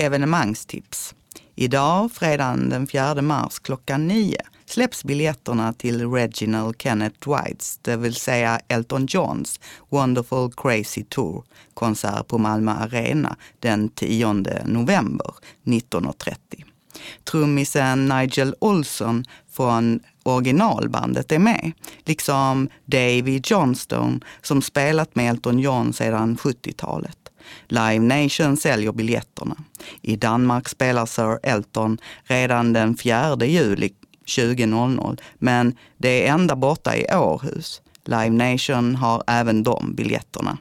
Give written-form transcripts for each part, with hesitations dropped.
Evenemangstips. Idag, fredagen den 4 mars klockan 9, släpps biljetterna till Reginald Kenneth Whites, det vill säga Elton Johns Wonderful Crazy Tour, konsert på Malmö Arena den 10 november 19.30. Trummisen Nigel Olsson från originalbandet är med, liksom Davy Johnstone som spelat med Elton John sedan 70-talet. Live Nation säljer biljetterna. I Danmark spelar Sir Elton redan den 4 juli 20.00, men det är ända borta i Århus. Live Nation har även de biljetterna.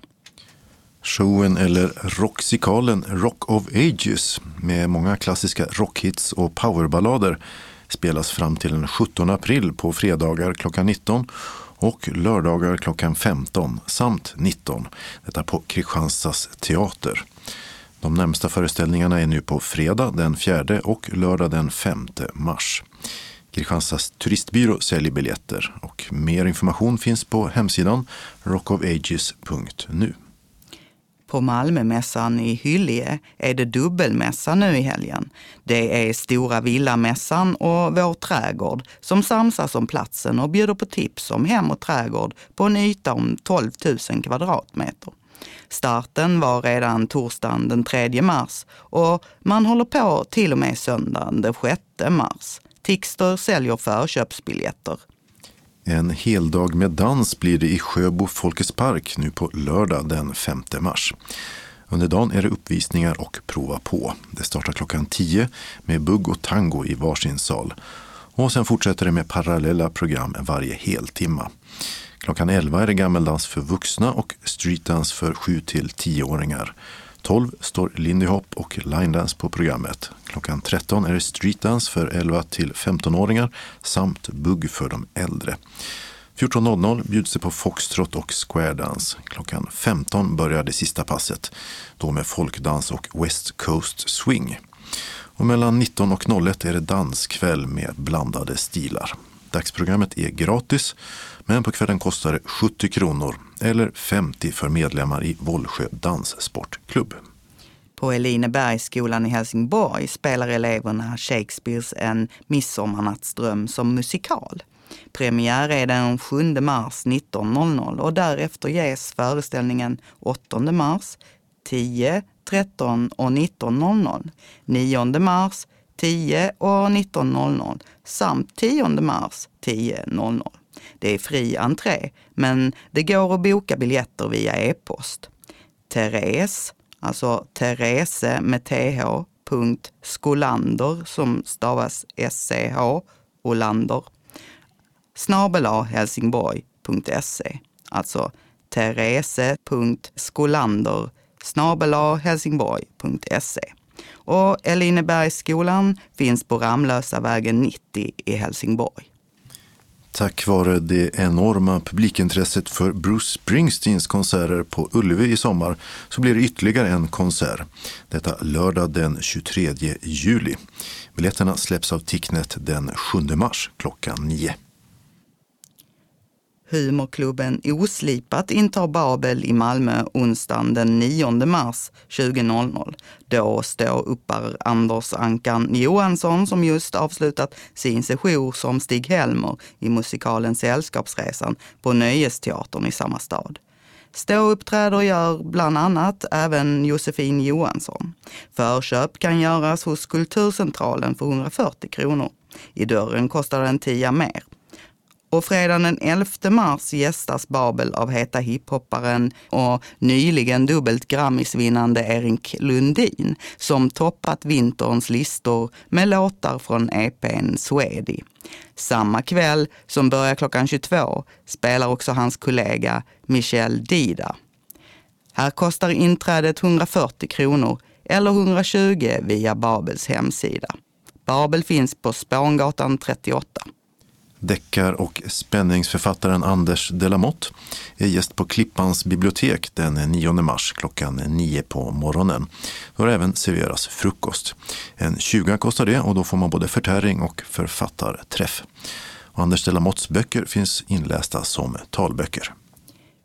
Showen eller rocksikalen Rock of Ages med många klassiska rockhits och powerballader spelas fram till den 17 april på fredagar klockan 19 och lördagar klockan 15 samt 19. Detta på Kristianstads teater. De närmsta föreställningarna är nu på fredag den 4 och lördag den 5 mars. Kristianstads turistbyrå säljer biljetter och mer information finns på hemsidan rockofages.nu. På Malmömässan i Hyllie är det dubbelmässa nu i helgen. Det är Stora Villamässan och Vår trädgård som samsas om platsen och bjuder på tips om hem och trädgård på en yta om 12 000 kvadratmeter. Starten var redan torsdagen den 3 mars och man håller på till och med söndagen den 6 mars. Tixter säljer förköpsbiljetter. En heldag med dans blir det i Sjöbo Folkets park nu på lördag den 5 mars. Under dagen är det uppvisningar och prova på. Det startar klockan 10 med bugg och tango i varsin sal. Och sen fortsätter det med parallella program varje heltimma. Klockan 11 är det gammeldans för vuxna och streetdance för 7-10-åringar. 12 står Lindy Hop och line dance på programmet. Klockan 13 är det streetdance för 11-15-åringar samt bugg för de äldre. 14.00 bjuds det på foxtrot och square dance. Klockan 15 börjar det sista passet, då med folkdans och West Coast swing. Och mellan 19 och 01 är det danskväll med blandade stilar. Dagsprogrammet är gratis, men på kvällen kostar det 70 kronor eller 50 för medlemmar i Vollsjö danssportklubb. På Elinebergsskolan i Helsingborg spelar eleverna Shakespeares En midsommarnattsdröm som musikal. Premiär är den 7 mars 19.00 och därefter ges föreställningen 8 mars 10, 13 och 19.00, 9 mars 10 och 19.00 samt 10 mars 10.00. Det är fri entré, men det går att boka biljetter via e-post. Therese, alltså Therese med th.skolander som stavas SCH och Lander, @helsingborg.se, alltså therese.skolander @helsingborg.se. Och Elinebergsskolan finns på Ramlösavägen 90 i Helsingborg. Tack vare det enorma publikintresset för Bruce Springsteens konserter på Ullevi i sommar så blir det ytterligare en konsert. Detta lördag den 23 juli. Biljetterna släpps av Ticknet den 7 mars klockan 9. Humorklubben Oslipat intar Babel i Malmö onsdagen den 9 mars 20.00. Då står uppar Anders Ankan Johansson som just avslutat sin session som Stig Helmer i musikalen Sällskapsresan på Nöjesteatern i samma stad. Ståuppträder gör bland annat även Josefin Johansson. Förköp kan göras hos Kulturcentralen för 140 kronor. I dörren kostar den 10 mer. Och fredagen den 11 mars gästas Babel av heta hiphopparen och nyligen dubbelt Grammisvinnande Erik Lundin som toppat vinterns listor med låtar från EP:n Swedi. Samma kväll som börjar klockan 22 spelar också hans kollega Michel Dida. Här kostar inträdet 140 kronor eller 120 via Babels hemsida. Babel finns på Spångatan 38. Deckar- och spänningsförfattaren Anders Delamotte är gäst på Klippans bibliotek den 9 mars klockan 9 på morgonen. Då det även serveras frukost. En 20 kostar det och då får man både förtäring och författarträff. Och Anders Delamottes böcker finns inlästa som talböcker.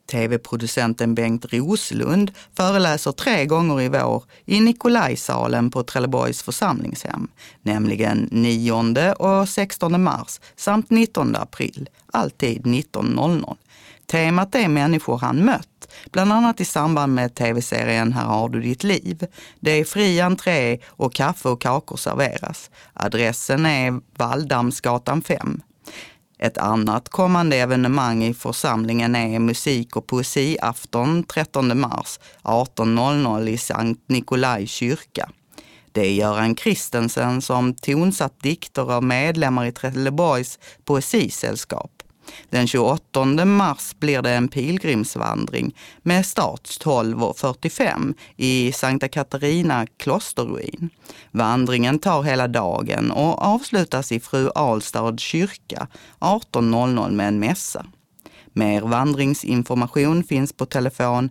TV-producenten Bengt Roslund föreläser 3 gånger i vår i Nikolajsalen på Trelleborgs församlingshem, nämligen 9 och 16 mars samt 19 april, alltid 19.00. Temat är människor han mött, bland annat i samband med tv-serien Här har du ditt liv. Det är fri entré och kaffe och kakor serveras. Adressen är Valldamsgatan 5. Ett annat kommande evenemang i församlingen är musik- och poesiafton 13 mars 18.00 i Sankt Nikolaj kyrka. Det är Göran Kristensen som tonsatt dikter av medlemmar i Trelleborgs poesisällskap. Den 28 mars blir det en pilgrimsvandring med start 12.45 i Sankta Katarina klosterruin. Vandringen tar hela dagen och avslutas i Fru Alstad kyrka 18.00 med en mässa. Mer vandringsinformation finns på telefon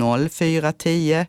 0410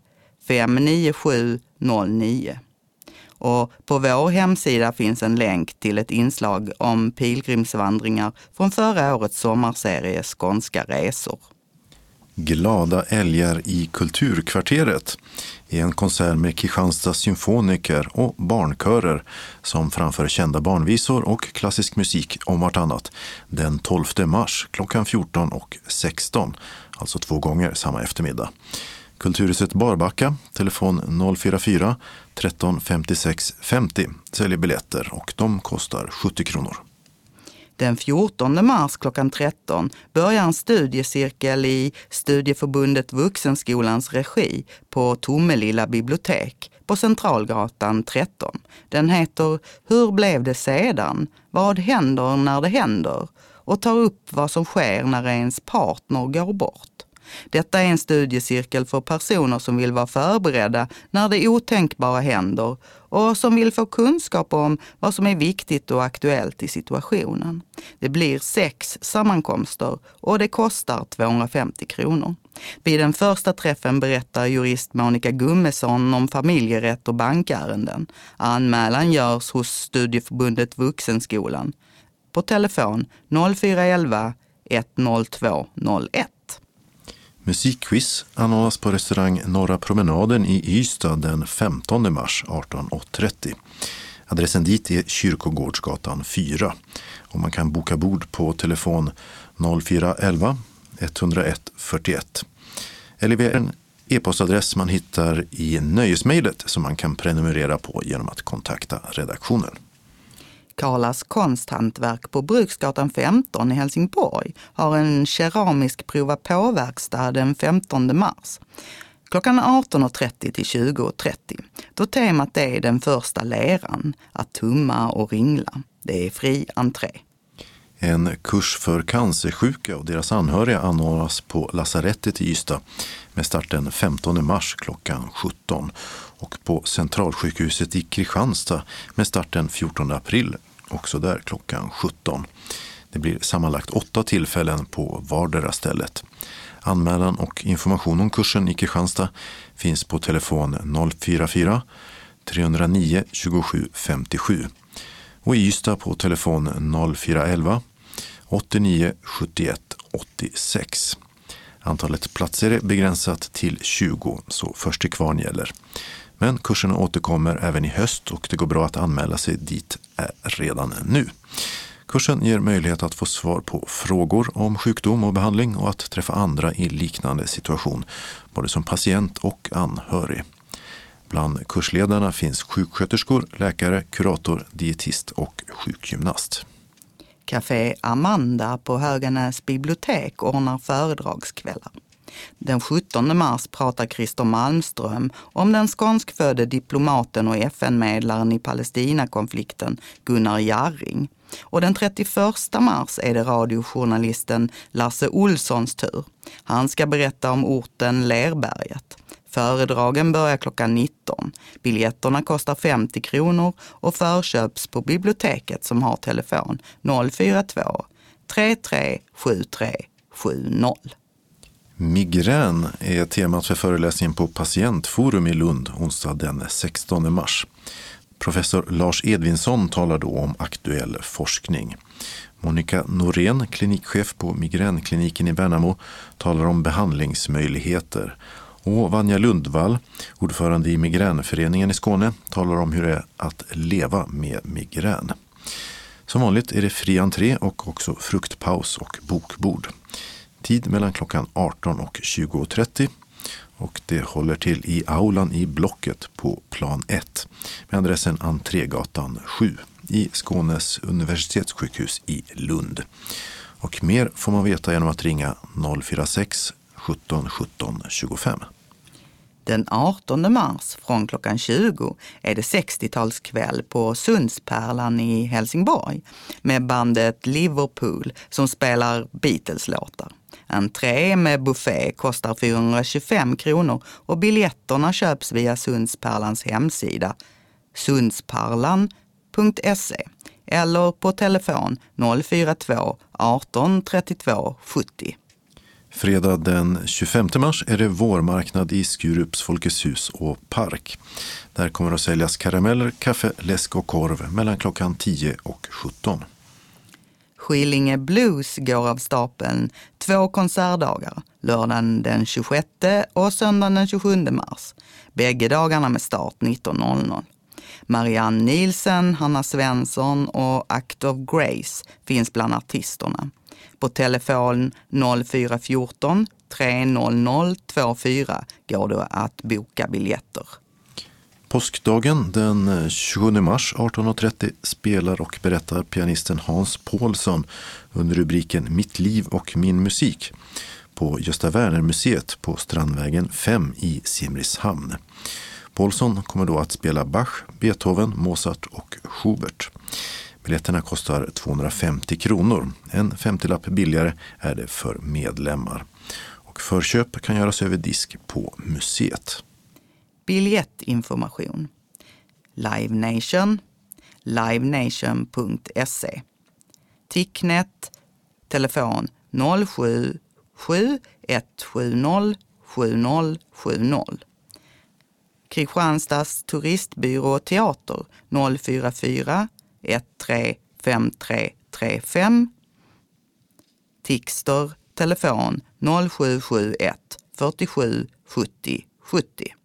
597 09. Och på vår hemsida finns en länk till ett inslag om pilgrimsvandringar från förra årets sommarserie Skånska resor. Glada älgar i kulturkvarteret är en konsert med Kristianstads symfoniker och barnkörer som framför kända barnvisor och klassisk musik om vartannat den 12 mars klockan 14 och 16, alltså 2 gånger samma eftermiddag. Kulturhuset Barbacka, telefon 044 13 56 50, säljer biljetter och de kostar 70 kronor. Den 14 mars klockan 13 börjar en studiecirkel i Studieförbundet Vuxenskolans regi på Tomelilla bibliotek på Centralgatan 13. Den heter Hur blev det sedan? Vad händer när det händer? Och tar upp vad som sker när ens partner går bort. Detta är en studiecirkel för personer som vill vara förberedda när det otänkbara händer och som vill få kunskap om vad som är viktigt och aktuellt i situationen. Det blir 6 sammankomster och det kostar 250 kronor. Vid den första träffen berättar jurist Monica Gummesson om familjerätt och bankärenden. Anmälan görs hos Studieförbundet Vuxenskolan på telefon 0411 10201. Musikquiz anordnas på restaurang Norra Promenaden i Ystad den 15 mars 18.30. Adressen dit är Kyrkogårdsgatan 4 och man kan boka bord på telefon 0411 101 41 eller via en e-postadress man hittar i nöjesmejlet som man kan prenumerera på genom att kontakta redaktionen. Karlas konsthantverk på Bruksgatan 15 i Helsingborg har en keramisk prova på-verkstad den 15 mars. Klockan 18.30 till 20.30. Då temat är den första läran, att tumma och ringla. Det är fri entré. En kurs för cancersjuka och deras anhöriga anordnas på lasarettet i Ystad med start den 15 mars klockan 17 och på Centralsjukhuset i Kristianstad med start den 14 april också där klockan 17. Det blir sammanlagt 8 tillfällen på vardera stället. Anmälan och information om kursen i Kristianstad finns på telefon 044 309 27 57 och i Ystad på telefon 0411 89 71 86. Antalet platser är begränsat till 20, så först till kvarn gäller. Men kurserna återkommer även i höst och det går bra att anmäla sig dit redan nu. Kursen ger möjlighet att få svar på frågor om sjukdom och behandling och att träffa andra i liknande situation, både som patient och anhörig. Bland kursledarna finns sjuksköterskor, läkare, kurator, dietist och sjukgymnast. Café Amanda på Höganäs bibliotek ordnar föredragskvällar. Den 17 mars pratar Christer Malmström om den skånskfödde diplomaten och FN-medlaren i Palestinakonflikten Gunnar Jarring. Och den 31 mars är det radiojournalisten Lasse Olssons tur. Han ska berätta om orten Lerberget. Föredragen börjar klockan 19. Biljetterna kostar 50 kronor och förköps på biblioteket som har telefon 042 33 73 70. Migrän är temat för föreläsningen på Patientforum i Lund onsdag den 16 mars. Professor Lars Edvinsson talar då om aktuell forskning. Monica Norén, klinikchef på migränkliniken i Värnamo, talar om behandlingsmöjligheter. Och Vanja Lundvall, ordförande i migränföreningen i Skåne, talar om hur det är att leva med migrän. Som vanligt är det fri entré och också fruktpaus och bokbord. Tid mellan klockan 18 och 20.30 och det håller till i aulan i Blocket på plan 1 med adressen Entrégatan 7 i Skånes universitetssjukhus i Lund. Och mer får man veta genom att ringa 046 17 17 25. Den 18 mars från klockan 20 är det 60-talskväll på Sundspärlan i Helsingborg med bandet Liverpool som spelar Beatles-låtar. Entré med buffé kostar 425 kronor och biljetterna köps via Sundspärlans hemsida sundsparlan.se eller på telefon 042 18 32 70. Fredag den 25 mars är det vårmarknad i Skurups Folkets hus och park. Där kommer att säljas karameller, kaffe, läsk och korv mellan klockan 10 och 17. Skillinge Blues går av stapeln 2 konsertdagar, lördagen den 26 och söndagen den 27 mars. Bägge dagarna med start 19.00. Marianne Nielsen, Hanna Svensson och Act of Grace finns bland artisterna. På telefon 0414 300 24 går det att boka biljetter. Påskdagen den 27 mars 18.30 spelar och berättar pianisten Hans Paulsson under rubriken Mitt liv och min musik på Gösta Werner-museet på Strandvägen 5 i Simrishamn. Paulsson kommer då att spela Bach, Beethoven, Mozart och Schubert. Biljetterna kostar 250 kronor. En 50-lapp billigare är det för medlemmar. Och förköp kan göras över disk på museet. Biljettinformation. Live Nation, livenation.se. Ticknet, telefon 077 170 7070. Kristianstads turistbyrå och teater 044 135335. Tixter, telefon 0771 47 70 70.